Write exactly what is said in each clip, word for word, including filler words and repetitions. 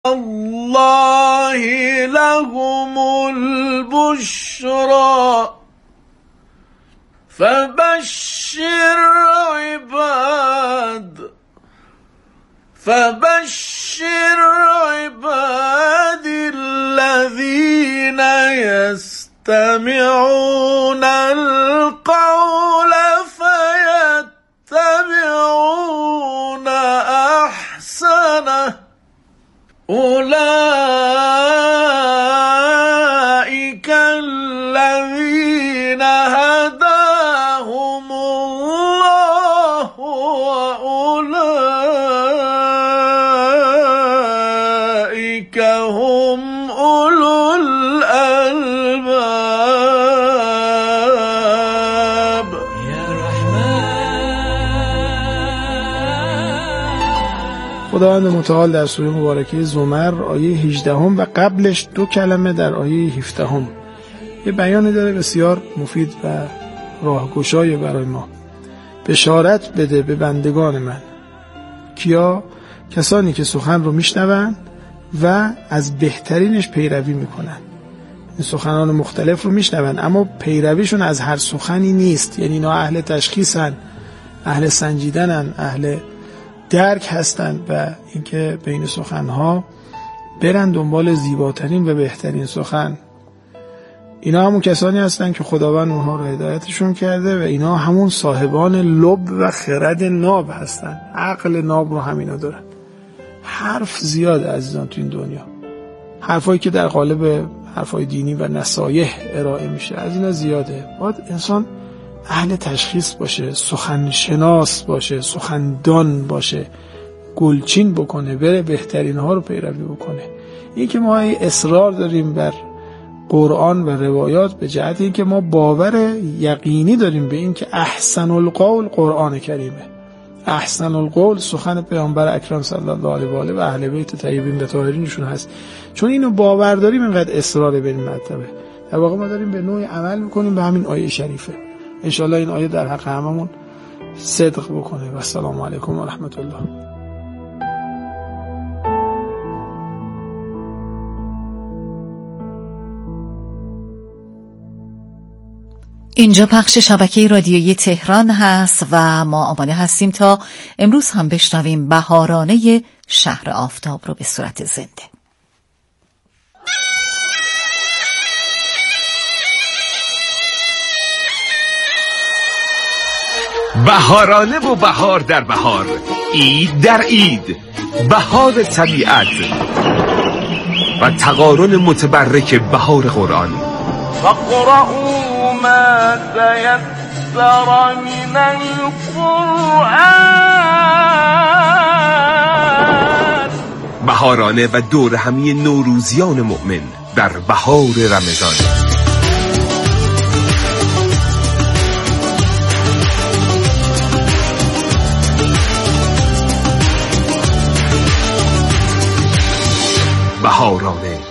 الله لهم البشرى فبشر عباد فبشر عبادي الذين يستمعون القول فيتبعون أحسنه أولئك الذين هداهم الله وأولئك هم أولو الألباب. خداوند متعال در سوره مبارکه زمر آیه هجده و قبلش دو کلمه در آیه هفده یه بیانی داره بسیار مفید و راهگشای برای ما. بشارت بده به بندگان من. کیا؟ کسانی که سخن رو میشنون و از بهترینش پیروی میکنن. این سخنان مختلف رو میشنون اما پیرویشون از هر سخنی نیست، یعنی اینا اهل تشخیصن، اهل سنجیدنن، اهل درک هستند و اینکه بین سخنها برن دنبال زیباترین و بهترین سخن. اینا همون کسانی هستند که خداوند اونها رو هدایتشون کرده و اینا همون صاحبان لب و خرد ناب هستند. عقل ناب رو همینا دارن. حرف زیاده عزیزان تو این دنیا، حرفایی که در قالب حرفای دینی و نصایح ارائه میشه از اینا زیاده. باید انسان اهل تشخیص باشه، سخن شناس باشه، سخندان باشه، گلچین بکنه، بره بهترین ها رو پیروی بکنه. این که ما اصرار داریم بر قرآن و روایات به جهت این که ما باور یقینی داریم به این که احسن القول قرآن کریمه، احسن القول سخن پیامبر اکرم صلی الله علیه و آله و اهل بیت طیبین و طاهرینشون هست. چون اینو باور داریم اینقدر اصرار به این مرتبه. در واقع ما داریم به نوعی عمل میکنیم به همین آیه شریفه. انشاءالله این آیه در حق هممون صدق بکنه. و السلام علیکم و رحمت الله. اینجا پخش شبکه رادیویی تهران هست و ما آماده هستیم تا امروز هم بشنویم بهارانه شهر آفتاب رو به صورت زنده. بهارانه و بهار در بهار، عید در عید، بهار طبیعت و تقارن متبرک بهار قرآن. فقرأوا ما تيسر من القرآن. بهارانه و دور همی نوروزیان مؤمن در بهار رمضان. بهارانه.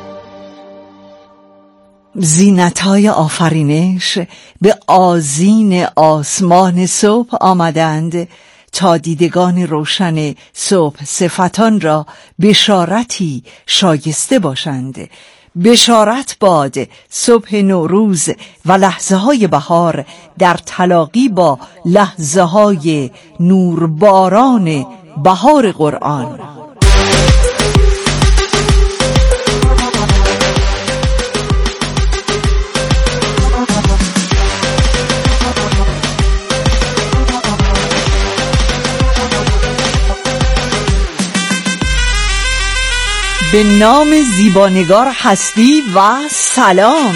زینت‌های آفرینش به آذین آسمان صبح آمدند تا دیدگان روشن صبح صفتان را بشارتی شایسته باشند. بشارت باد صبح نوروز و لحظه های بهار در تلاقی با لحظه های نورباران بهار قرآن. به نام زیبانگار هستی و سلام.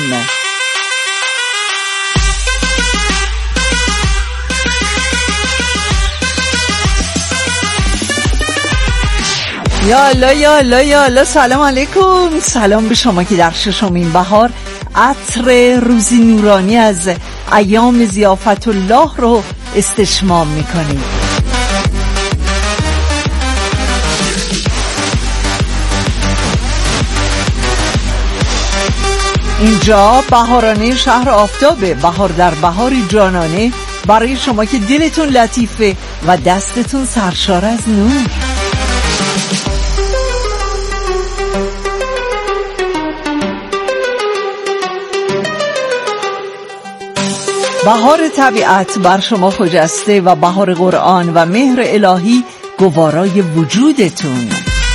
یا الله یا الله یا الله. سلام علیکم. سلام به شما که در ششمین بهار عطر روزی نورانی از ایام ضیافت الله رو استشمام میکنید. اینجا بهارانه شهر آفتابه، بهار در بهاری جانانه برای شما که دلتون لطیفه و دستتون سرشار از نور. بهار طبیعت بر شما خجسته و بهار قرآن و مهر الهی گوارای وجودتون.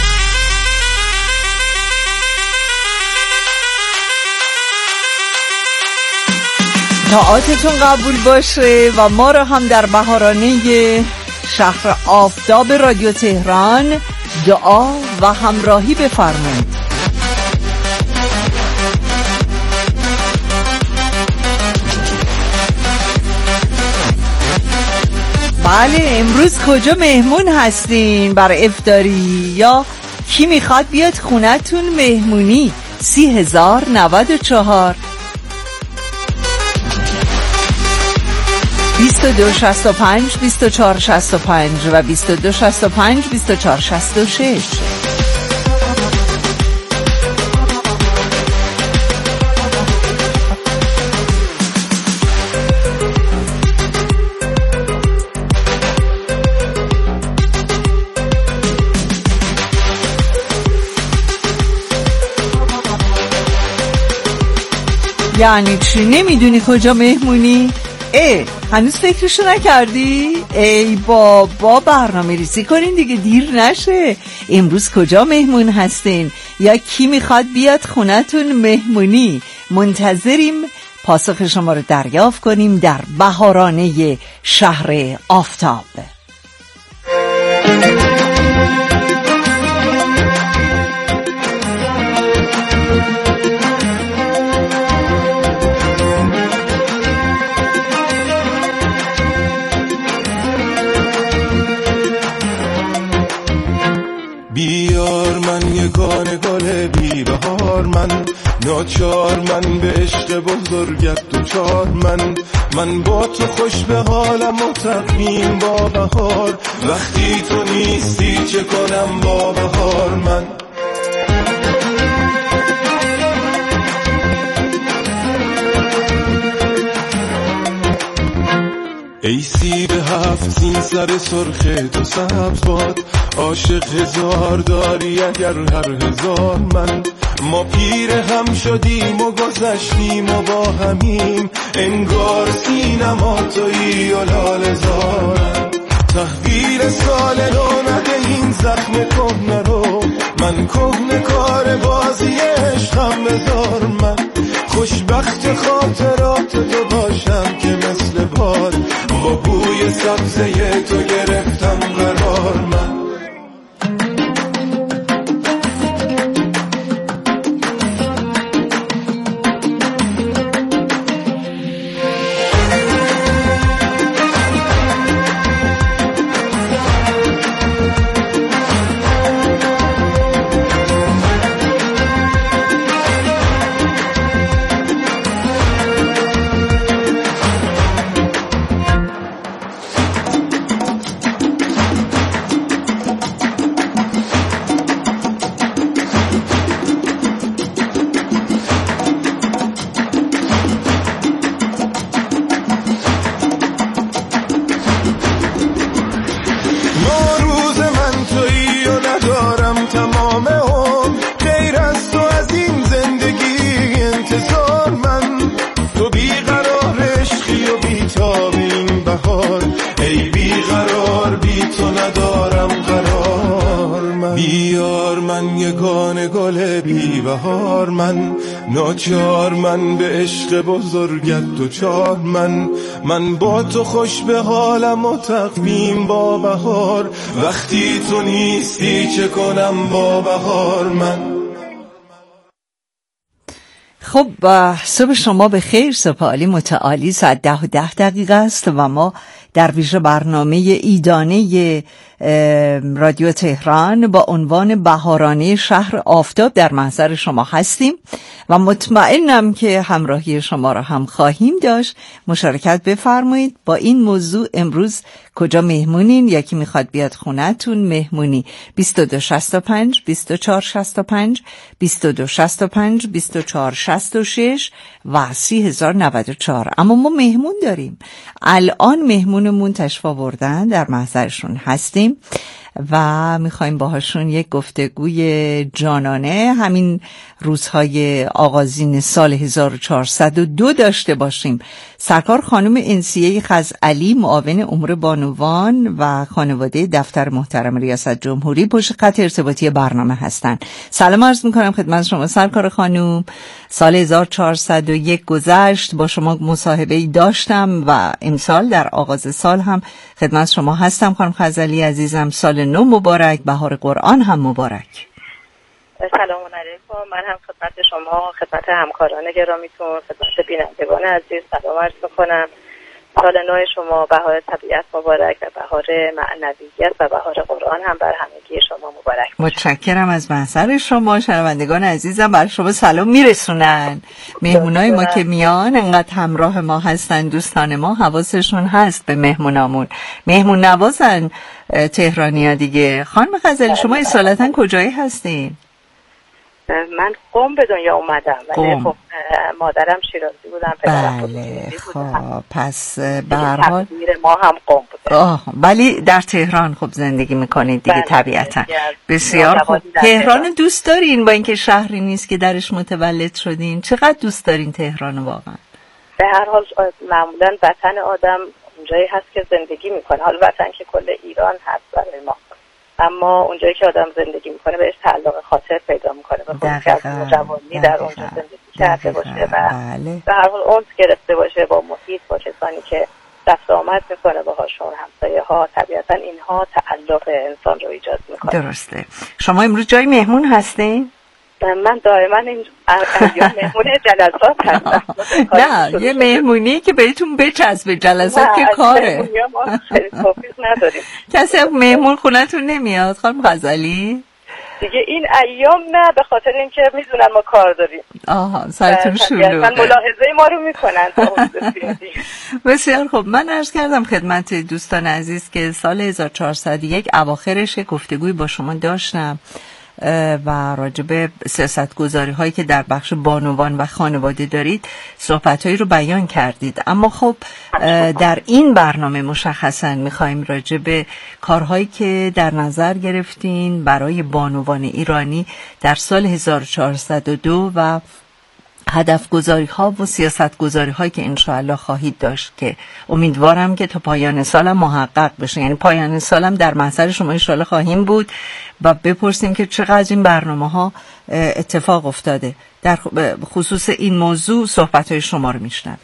طاعاتتون قبول باشه و ما رو هم در بهارانه شهر آفتاب رادیو تهران دعا و همراهی بفرمایید. بله، امروز کجا مهمون هستین برای افطاری یا کی میخواد بیاد خونتون مهمونی؟ سی هزار نود و چهار بیست و دو شصت و پنج بیست و چهار شصت و پنج و بیست و دو شصت و پنج بیست و چهار شصت و شش. یعنی چی نمیدونی کجا مهمونی؟ ای هنوز فکرشو نکردی؟ ای بابا برنامه ریزی کنین دیگه، دیر نشه. امروز کجا مهمون هستین یا کی میخواد بیاد خونتون مهمونی؟ منتظریم پاسخ شما رو دریافت کنیم در بهارانه شهر آفتاب. بیار من یگانه گل بی بهار، من ناچار، من به عشق بزرگت دوچار، من من با تو خوش به حالم و تقویم با بهار، وقتی تو نیستی چه کنم با بهار. من ای سیب هفت سین سر سرخ تو سبز باد، عاشق هزار داری اگر هر هزار. من ما پیر هم شدیم و گذشتیم و با همیم، انگار سینما تویی و لاله زارم. تحویل سال رو نده این زخم کهنه رو، من کهنه کار بازی عشقم بذار. من خوشبخت خاطرات تو باشم که مثل باد، با بوی سبزه تو گرفتم قرار. من بهار، من ناچار، من به عشق بزرگت دوچار، من من با تو خوش به حالم و تقویم با بهار، وقتی تو نیستی چه کنم با بهار. من خب صبح شما به خیر، صبح عالی متعالی. ساعت ده و ده دقیقه است و ما در ویژه برنامه ایدانه رادیو تهران با عنوان بهارانه شهر آفتاب در محضر شما هستیم و مطمئنم که همراهی شما را هم خواهیم داشت. مشارکت بفرمایید با این موضوع. امروز کجا مهمونین؟ یکی میخواد بیاد خونتون مهمونی؟ بیست و دو شصت و پنج بیست و چهار شصت و پنج بیست و دو شصت و پنج بیست و چهار شصت و شش و سی هزار نود و چهار. اما ما مهمون داریم الان، مهمونمون تشریف آوردن، در محضرشون هستیم و میخوایم باهاشون یک گفتگوی جانانه همین روزهای آغازین سال هزار و چهارصد و دو داشته باشیم. سرکار خانم انسیه خزعلی، معاون امور بانوان و خانواده دفتر محترم ریاست جمهوری، پشت خط ارتباطی برنامه هستند. سلام عرض میکنم خدمت شما سرکار خانم. سال هزار و چهارصد و یک گذشت، با شما مصاحبه‌ای داشتم و امسال در آغاز سال هم خدمت شما هستم. خانم خزعلی عزیزم، سال نو مبارک، بهار قرآن هم مبارک. سلام علیکم. من هم خدمت شما، خدمت همکاران گرامیتون، خدمت بینندگان عزیز سلام عرض میکنم. سال نو شما بهار طبیعت مبارک و بهار معنویت و بهار قرآن هم بر همگی شما مبارک. متشکرم از محضر شما. شنوندگان عزیزم برای شما سلام میرسونن. مهمونای ما که میان انقدر همراه ما هستن، دوستان ما حواسشون هست به مهمونامون. مهمون نوازن تهرانی‌ها دیگه. خانم غزالی شما اصالتا کجایی هستین؟ من قم به دنیا اومدم ولی خب مادرم شیرازی بودن، پدرم بله خب پس به هر حال ما هم قم بودیم. آه ولی در تهران خب زندگی میکنید دیگه. بله. طبیعتا بسیار خوب. تهران دوست دارین با اینکه شهری نیست که درش متولد شدین؟ چقدر دوست دارین تهران واقعا؟ به هر حال معمولا وطن آدم اونجایی هست که زندگی میکنه. حالا وطن که کل ایران هست برای ما، اما اونجایی که آدم زندگی میکنه بهش تعلق خاطر پیدا میکنه و خودش از جوانی در اونجا زندگی کرده باشه و به هر حال اونس گرفته باشه با محیط، با کسانی که رفت آمد میکنه باهاشون، همسایه ها. طبیعتا اینها تعلق انسان رو ایجاد میکنه. درسته. شما امروز جای مهمون هستین؟ من دائما این ایام مهمون جلسات هستم. نه یه مهمونی که بهتون بچسبه، جلسات که کاره. نداریم. کسی مهمون خونتون نمیاد خانم غزالی؟ دیگه این ایام نه، به خاطر اینکه میدونن ما کار داریم. آها سرتون شلوغه. من ملاحظه ما رو میکنن. بسیار خب. من عرض کردم خدمت دوستان عزیز که سال هزار و چهارصد و یک اواخرش گفتگوی با شما داشتم و راجب سیاستگذاری هایی که در بخش بانوان و خانواده دارید صحبت هایی رو بیان کردید. اما خب در این برنامه مشخصا میخوایم راجب کارهایی که در نظر گرفتین برای بانوان ایرانی در سال هزار و چهارصد و دو و هدف گذاری ها و سیاست گذاری هایی که انشاءالله خواهید داشت که امیدوارم که تا پایان سالم محقق بشه. یعنی پایان سالم در محضر شما انشاءالله خواهیم بود و بپرسیم که چقدر این برنامه ها اتفاق افتاده. در خصوص این موضوع صحبت های شما رو میشنویم.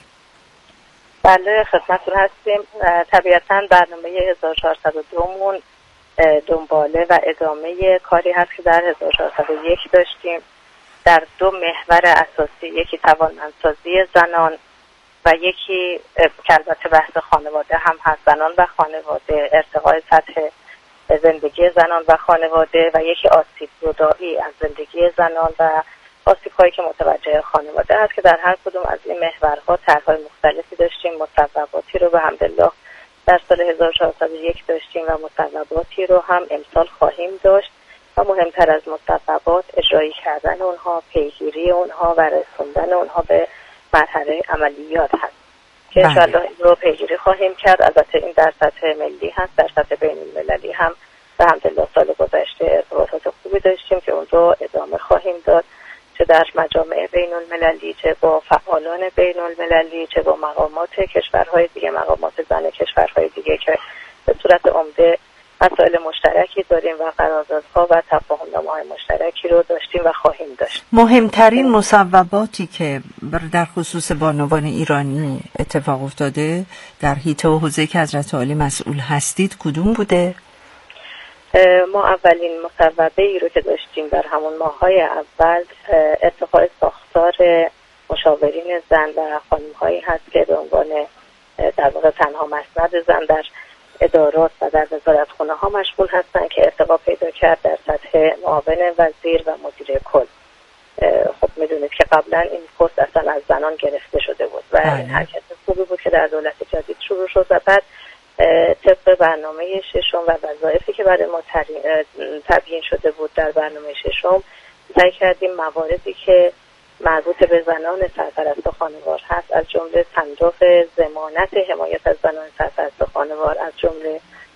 بله خدمتتون هستیم. طبیعتاً برنامه هزار و چهارصد و دو مون دنباله و ادامه کاری هست که در هزار و چهارصد و یک داشتیم در دو محور اساسی، یکی توانمندسازی زنان و یکی که البته بحث خانواده هم هست، زنان و خانواده، ارتقای سطح زندگی زنان و خانواده، و یکی آسیب زدایی از زندگی زنان و آسیب‌هایی که متوجه خانواده هست که در هر کدوم از این محورها طرح‌های مختلفی داشتیم. مصوباتی رو به حمدالله در سال هزار و چهارصد و یک داشتیم و مصوباتی رو هم امسال خواهیم داشت و مهمتر از مصوبات اجرایی کردن اونها، پیگیری اونها و رسوندن اونها به مرحله عملیات هست که انشاءالله این رو پیگیری خواهیم کرد. البته این در سطح ملی هست، در سطح بین المللی هم به حمدالله سال گذشته ارتباطات خوبی داشتیم که اون رو ادامه خواهیم داد، چه در مجامع بین المللی، چه با فعالان بین المللی، چه با مقامات کشورهای دیگه، مقامات زن کشورهای دیگه که به صورت عمده مسائل مشترکی داریم و قراردادها و تفاهم‌نامه‌های مشترکی رو داشتیم و خواهیم داشت. مهمترین مصوباتی که در خصوص بانوان ایرانی اتفاق افتاده در حیطه و حوزه که حضرت عالی مسئول هستید کدوم بوده؟ ما اولین مصوبه ای رو که داشتیم در همون ماه‌های اول ارتقاء ساختار مشاورین زن و خانم‌هایی هست که به عنوان در واقع تنها مسند زن در ادارات و در وزارتخانه ها مشغول هستند که ارتقا پیدا کرد در سطح معاون وزیر و مدیر کل. خب میدونید که قبلا این پست اصلا از زنان گرفته شده بود و این حرکت خوبی بود که در دولت جدید شروع شد و بعد طبق برنامه ششم و وظایفی که برای ما تبیین شده بود در برنامه ششم سعی کردیم مواردی که مربوط به زنان سرپرست خانوار هست، از جمله صندوق ضمانت حمایت از زنان سرپرست خانوار، از جمله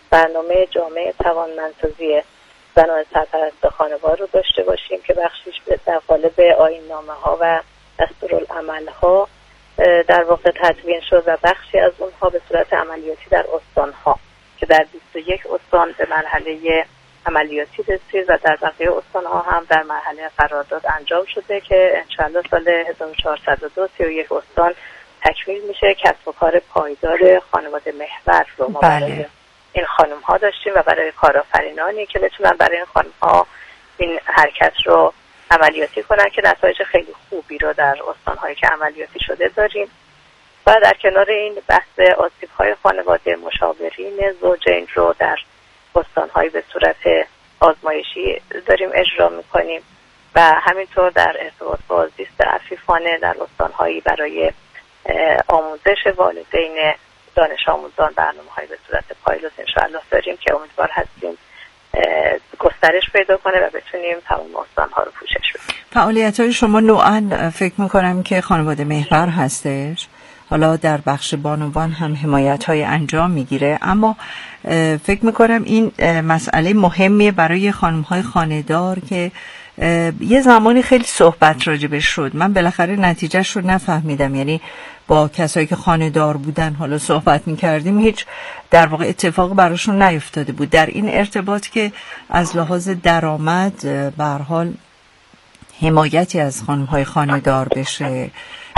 برنامه جامعه توانمندسازی زنان سرپرست خانوار رو داشته باشیم که بخشیش در قالب آیین‌نامه ها و دستورالعمل ها در واقع تدوین شد و بخشی از اونها به صورت عملیاتی در استان ها که در بیست و یک استان به مرحله عملیاتی رسید و در بقیه استان ها هم در مرحله قرارداد انجام شده که انشاءالله سال هزار و چهارصد و دو سی و یک استان تکمیل میشه. کسب و کار پایدار خانواده محور رو ما بله. برای این خانم ها داشتیم و برای کارآفرینانی که بتونن برای این خانم ها این حرکت رو عملیاتی کنن که نتایج خیلی خوبی رو در استان هایی که عملیاتی شده داریم. و در کنار این بحث آسیب های خانواده، مشاورین زوجین رو در استان هایی به صورت آزمایشی داریم اجرا میکنیم و همینطور در ارتباط با زیست عفیفانه در استان هایی برای آموزش والدین دانش آموزان برنامه های به صورت پایلوت انشاءالله داریم که امیدوار هستیم گسترش پیدا کنه و بتونیم تمام استان ها رو پوشش بدیم. فعالیت های شما نوعاً فکر میکنم که خانواده محور هستش، حالا در بخش بانوان هم حمایت های انجام میگیره، اما فکر میکنم این مسئله مهمیه برای خانم های خانه‌دار که یه زمانی خیلی صحبت راجبش شد. من بالاخره نتیجهش رو نفهمیدم، یعنی با کسایی که خانه‌دار بودن حالا صحبت میکردیم، هیچ در واقع اتفاق براشون نیفتاده بود در این ارتباط که از لحاظ درآمد به هر حال حمایتی از خانم‌های خانه‌دار بشه،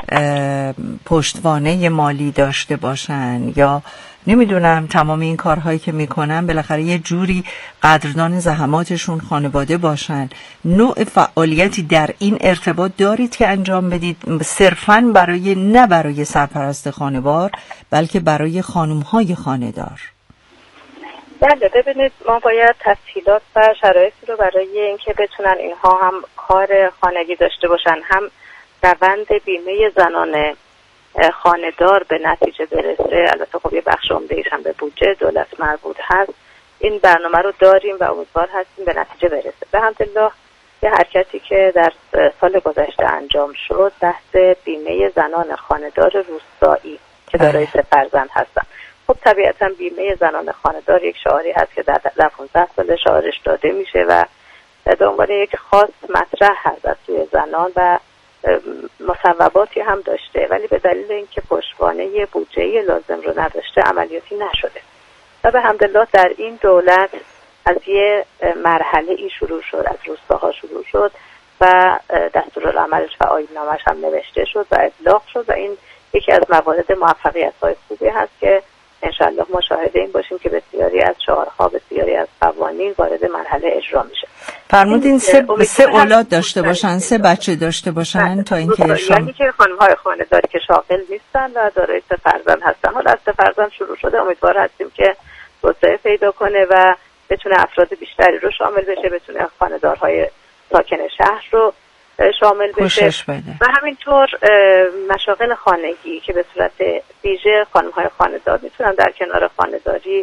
پشتوانه مالی داشته باشن یا نمیدونم تمام این کارهایی که میکنن بالاخره یه جوری قدردان زحماتشون خانواده باشن. نوع فعالیتی در این ارتباط دارید که انجام بدید صرفاً برای نه برای سرپرست خانوار بلکه برای خانم‌های خانه‌دار؟ بله، ببینید ما باید تسهیلات و شرایطی رو برای اینکه بتونن اینها هم کار خانگی داشته باشن، هم روند بیمه زنان خانه‌دار به نتیجه برسه. البته خب یه بخش عمده‌ایش هم به بودجه دولت مربوط هست. این برنامه رو داریم و امیدوار هستیم به نتیجه برسه. به الحمدلله یه حرکتی که در سال گذشته انجام شد بحث بیمه زنان خانه‌دار روستایی که دارای سه فرزند هستن. خب طبیعتا بیمه زنان خانه‌دار یک شعاری هست که در پانزده سال شعارش داده میشه و به عنوان یک خاص مطرح هست از سوی زنان و مصوباتی هم داشته، ولی به دلیل اینکه پشتوانه بودجه‌ای لازم رو نداشته عملیاتی نشده و به حمدالله در این دولت از یه مرحله ای شروع شد، از روستاها شروع شد و دستورالعملش و آیین‌نامه‌اش هم نوشته شد و ابلاغ شد و این یکی از موارد موفقیت‌های خوبی هست که انشالله مشاهده این باشیم که بسیاری از شعارها، بسیاری از قوانین وارد مرحله اجرا میشه. فرمودین سه سه اولاد داشته باشن، سه بچه داشته باشن تا اینکه شما یعنی که خانم‌های خانه‌داری که شاغل نیستن و دارای سه فرزند هستن. حالا از سه فرزند شروع شده، امیدوار هستیم که توسعه پیدا کنه و بتونه افراد بیشتری رو شامل بشه، بتونه خانه‌دارهای ساکن شهر رو شامل بشه و همینطور مشاغل خانگی که به صورت ویژه خانم‌های خانه‌دار میتونن در کنار خانه‌داری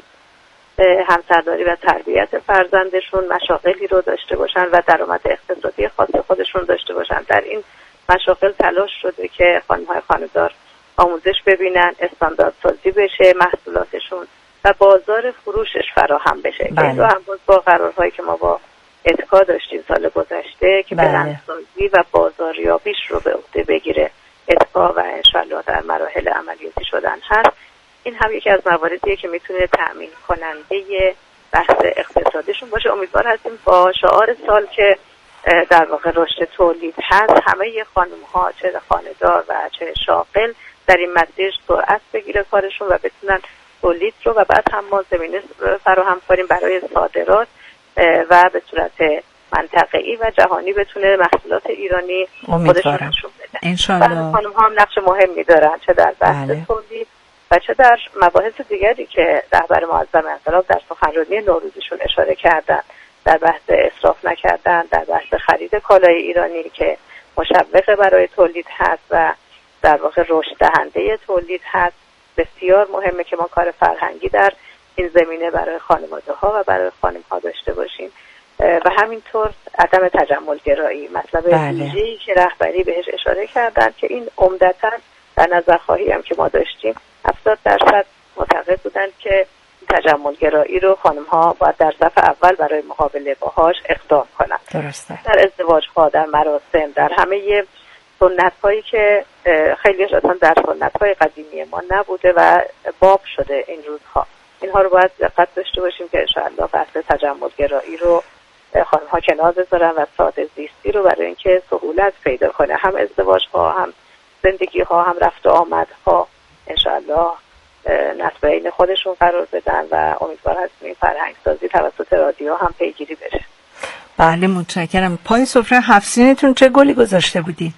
همسرداری و تربیت فرزندشون مشاغلی رو داشته باشن و درآمد اقتصادی خاص خودشون داشته باشن. در این مشاغل تلاش شده که خانم‌های خانه‌دار آموزش ببینن، استاندارد سازی بشه محصولاتشون و بازار فروشش فراهم بشه. بله. این رو هم با قرارهایی که ما با اتکا داشتیم سال گذشته که بله. برندسازی و بازاریابیش رو به عهده بگیره اتکا و انشالله در مراحل عملیاتی شدن هست. این هم یکی از مواردیه که میتونه تأمین کننده بحث اقتصادیشون باشه. امیدوار هستیم با شعار سال که در واقع رشد تولید هست، همه خانم ها چه خانه‌دار و چه شاغل در این مسیر سرعت بگیره کارشون و بتونن تولید رو و بعد هم ما زمینه فراهم کنیم برای صادرات و به صورت منطقه‌ای و جهانی بتونه محصولات ایرانی خودشون نشون بدن. انشالله خانم ها هم نقش مهمی دارن چه در بحث بله. تولید و چه در مباحث دیگری که رهبر معظم انقلاب در سخنرانی نوروزیشون اشاره کردن، در بحث اسراف نکردن، در بحث خرید کالای ایرانی که مشوق برای تولید هست و در واقع رشد دهنده تولید هست. بسیار مهمه که ما کار فرهنگی در این زمینه برای خانواده ها و برای خانم ها داشته باشیم و همینطور عدم تجمل گرایی، مطلب ویژه‌ای که رهبری بهش اشاره کردن که این عمدتاً در نظرخواهی هم که ما داشتیم هفتاد درصد معتقد بودن که تجملگرایی رو خانم‌ها باید در صف اول برای مقابله باهاش اقدام کنن. درسته. در ازدواج‌ها، در مراسم، در همه سنت‌هایی که خیلی اصلا در سنت‌های قدیمی ما نبوده و باب شده این روزها، اینها رو باید دقت داشته باشیم که انشاءالله بحث تجملگرایی رو خانم‌ها کنار بذارن و ساده زیستی رو برای اینکه سهولت پیدا کنه هم ازدواج‌ها، هم زندگی‌ها، هم رفت و آمدها انشاءالله نسبه این خودشون قرار بدن و امیدوار هستیم این فرهنگسازی توسط رادیو هم پیگیری بشه. بله متشکرم. پای سفره هفت سینتون چه گلی گذاشته بودین؟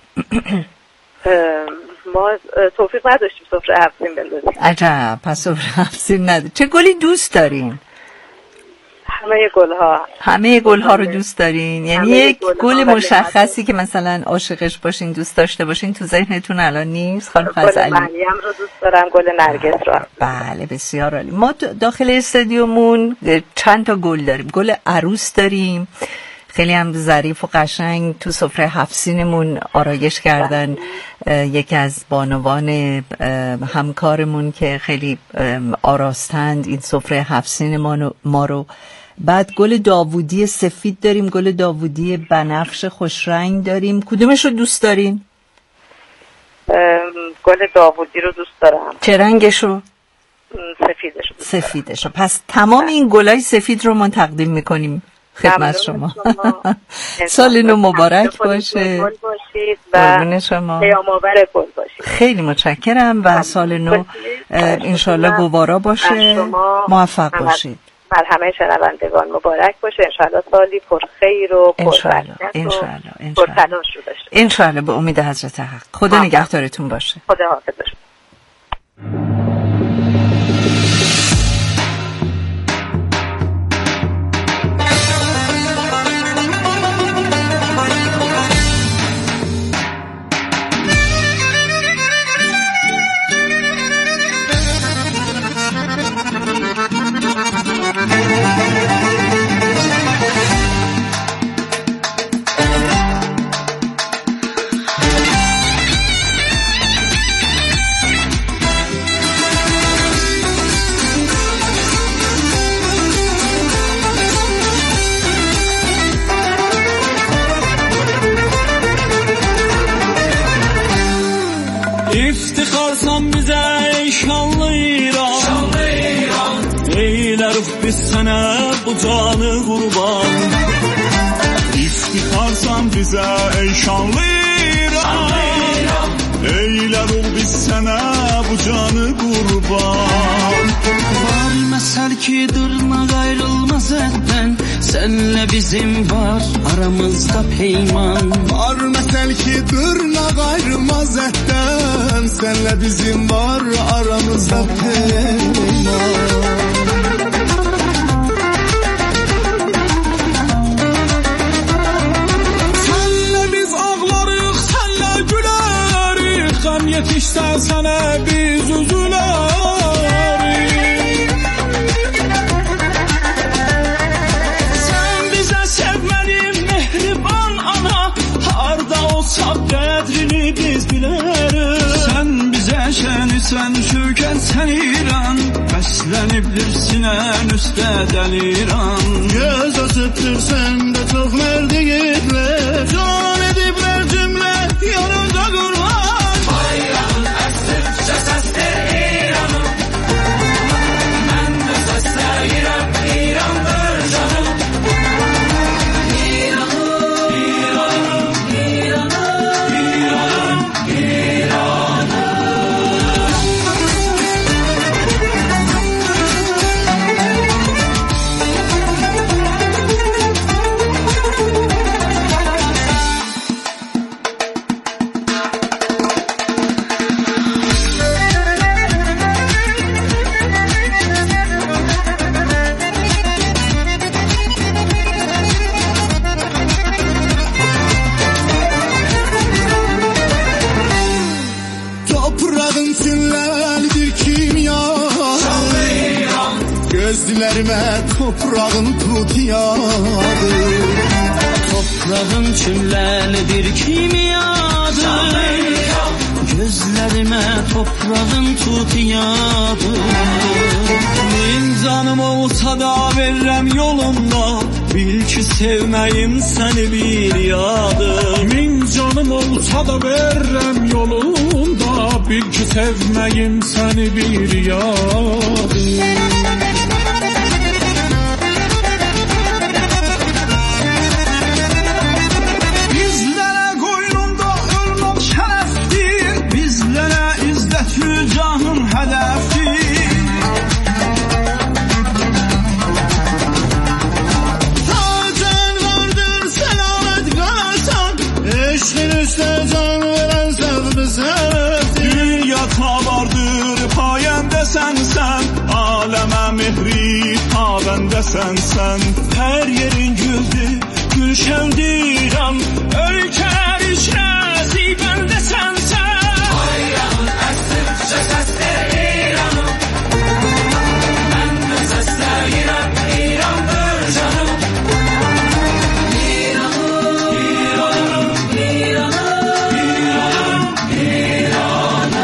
ما توفیق نداشتیم سفره هفت سین بندازیم. عجب، پس سفره هفت سین نداریم. چه گلی دوست دارین؟ همه گل‌ها. همه گل‌ها رو دوست دارین؟ یعنی یک گل مشخصی که مثلا عاشقش باشین، دوست داشته باشین تو ذهنتون الان نیست؟ خانم فضلی. گل مریم رو دوست دارم، گل نرگس رو. بله بسیار عالی. ما داخل استادیومون چند تا گل داریم. گل عروس داریم، خیلی هم ظریف و قشنگ تو سفره هفت سینمون آرایش کردن. یکی از بانوان همکارمون که خیلی آراستند این سفره هفت سین ما رو. بعد گل داوودی سفید داریم، گل داوودی بنفش خوش رنگ داریم. کدومش رو دوست دارین؟ گل داوودی رو دوست دارم. چه رنگش رو؟ سفیدش رو. سفیدش رو. پس تمام این گلای سفید رو ما تقدیم میکنیم خدمت شما. سال نو مبارک باشه. گل باشید و شما پیام‌آور گل باشید. خیلی متشکرم و سال نو انشالله گوارا باشه، موفق باشید. بر همه شنوندگان مبارک باشه. انشالله سالی پر خیر و پر برکت و پر تلاش رو داشته. انشالله به امید حضرت حق. خدا نگهدارتون باشه. خدا حافظ. İftikharsan bize ey şanlı İran, şanlı İran. Eylərik biz sənə bu canı qurban. İftikharsan bize ey şanlı İran, İran. Eylərik biz sənə bu canı qurban. Var məsəl ki dırnaq ayrılmaz ətdən, senle bizim var aramızda peyman. Var məsəl ki dırnaq ayrılmaz ətdən, senle bizim var aramızda peyman. Senle biz ağlarıq, senle gülərik, qəm yetişsə sənə biz üzülərik. Sen bize sevməlim mehriban ana, harda olsaq qədrini biz bilərik. Sen bize şənsən, şökən sən İran, bəslənibdir sinən üstə dəliran. Göz asıtırsən də çox mərdiyidlər, can ediblər cümlə yanında qurban. Bayrağın əsrcə səsdir İranım, mən də səsləyirəm İrandır canım. Gözlərimə toprağın tutiyadır, toprağın çimləlidir kimyadır. Gözlərimə sənə toprağın tutiyadır. Min canım olsa da verirəm yolunda, bil ki sevməyim səni bir yadır. Min canım olsa da verirəm yolunda, bil ki sevməyim səni bir yadır. Canın hədəfi Tacən vardır səlamət qanasan, eşqin üstə can verən səvbi sənəfdir. Dünyata vardır payəndə sənsən, aləmə mehri pabəndə sənsən. Hər yerin güldür, gülşəndirəm, ölkələr içrə zibəndə sənsən. Bayrağın əsr səsəstə İranım, mən də səsləyirəm İrandır canım. İranım, İranım, İranım, İranım,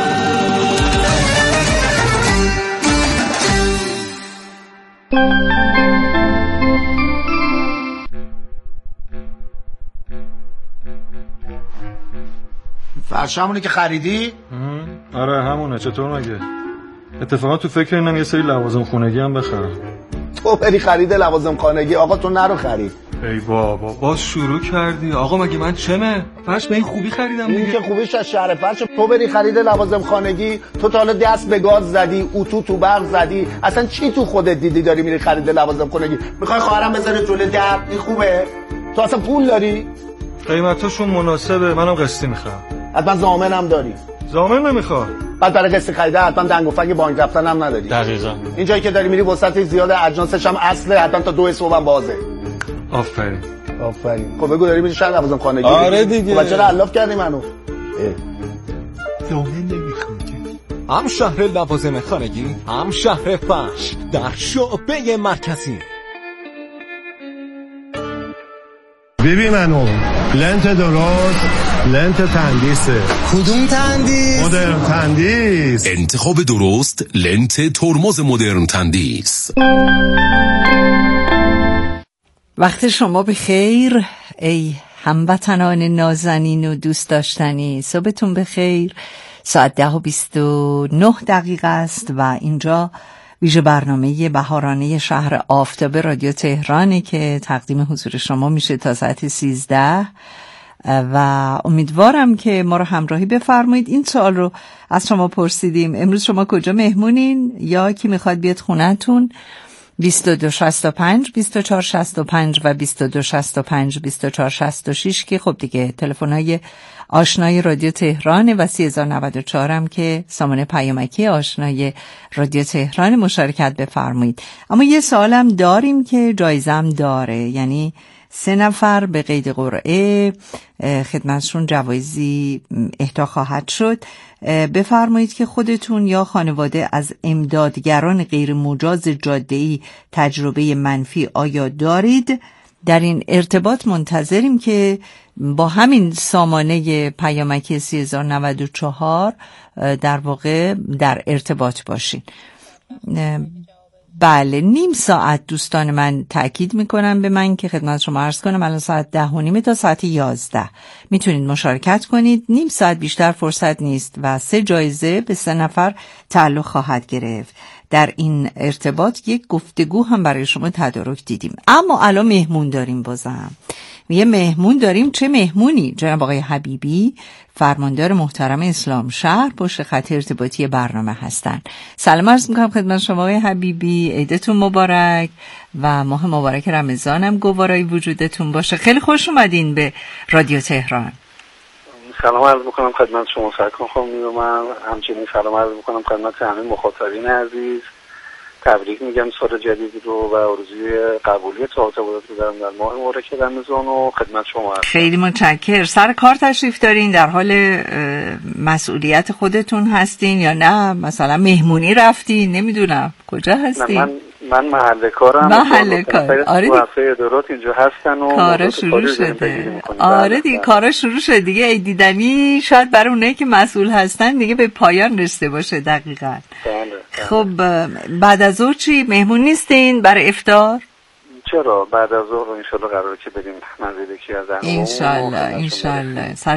فرشمونی که خریدی؟ آره همونه. چطور مگه؟ اتفاقا تو فکر اینم یه سری لوازم خونگی هم بخرم. تو بری خرید لوازم خانگی، آقا تو نرو خرید. ای بابا باز شروع کردی. آقا مگه من چمه؟ فرش به این خوبی خریدم دیگه. این که خوبیش از شهر فرش. تو بری خرید لوازم خانگی، تو تا حالا دست به گاز زدی، اتو تو برق زدی، اصلا چی تو خودت دیدی داری میری خرید لوازم خانگی؟ میخوای خواهرم بذاره جلوی در؟ این خوبه؟ تو اصلا پول داری؟ قیمتاشون مناسبه، منم قسطی میخوام. حتما ضامنم داری؟ ضامن نمیخوام. بعد برای قسط خریده حتما دنگ و فنگ بانک رفتن هم نداری. دقیقاً. این جایی که داری میری وسعت زیاده، اجناسش هم اصله، حتما تا دو صبح هم بازه. آفرین. آفرین. خب بگو داری میری شهر لوازم خانگی؟ آره دیگه. خب چرا الاف کردی منو؟ ضامن نمیخوام. هم شهر لوازم خانگی، هم شهر فرش در شعبه مرکزی. ببین منو لنت درست، لنت تندیسه. کدوم تندیس؟ مدرن تندیس. انتخاب درست لنت ترمز مدرن تندیس. وقت شما بخیر ای هموطنان نازنین و دوست داشتنی. صبحتون بخیر. ساعت ده و بیست و نه دقیقه است و اینجا ویژه برنامه بهارانه شهر آفتاب رادیو تهرانه که تقدیم حضور شما میشه تا ساعت سیزده و امیدوارم که ما رو همراهی بفرمایید. این سوال رو از شما پرسیدیم، امروز شما کجا مهمونین یا کی میخواد بیاد خونه‌تون؟ بیست و دو شصت و پنج بیست و چهار شصت و پنج و بیست و دو شصت و پنج بیست و چهار شصت و شش که خب دیگه تلفن‌های آشنای رادیو تهران و سی هزار و نود و چهار هم که سامانه پیامکی آشنای رادیو تهران. مشارکت بفرمایید. اما یه سوالم داریم که جایزم داره، یعنی سه نفر به قید قرعه خدمتشون جوایزی اهدا خواهد شد. بفرمایید که خودتون یا خانواده از امدادگران غیر مجاز جاده‌ای تجربه منفی آیا دارید؟ در این ارتباط منتظریم که با همین سامانه پیامکی سی هزار و نود و چهار در واقع در ارتباط باشین. بله نیم ساعت دوستان من تأکید میکنم به من که خدمت شما عرض کنم الان ساعت ده و نیمه تا ساعت یازده میتونید مشارکت کنید. نیم ساعت بیشتر فرصت نیست و سه جایزه به سه نفر تعلق خواهد گرفت. در این ارتباط یک گفتگو هم برای شما تدارک دیدیم. اما الان مهمون داریم، بازم یه مهمون داریم. چه مهمونی؟ جناب آقای حبیبی، فرماندار محترم اسلام شهر، پشت خط ارتباطی برنامه هستن. سلام عرض میکنم خدمت شما آقای حبیبی، عیدتون مبارک و ماه مبارک رمضانم گوارای وجودتون باشه. خیلی خوش اومدین به رادیو تهران. سلام عرض میکنم خدمت شما سرکان خانم و من، همچنین سلام عرض میکنم خدمت همه مخاطبین عزیز. تبریک میگم سال جدید رو و آرزوی قبولی تعهدات رو دارم در ماه مبارک رمضان و خدمت شما هستم. خیلی متشکرم. سر کار تشریف دارین؟ در حال مسئولیت خودتون هستین یا نه مثلا مهمونی رفتین؟ نمیدونم کجا هستین؟ نه من من محل کارم محل کار آره دیگه ادارات اینجا هستن و کارا شروع شده. آره دیگه کارا شروع شده دیگه. ای دیدنی شاید برای اونایی که مسئول هستن دیگه به پایان رسیده باشه. دقیقاً. بله. خب بعد از ظهر چی مهمون نیستین برای افطار؟ چرا بعد از ظهر ان شاء الله قراره که بریم منزل یکی از اهل ان شاء الله ان شاء الله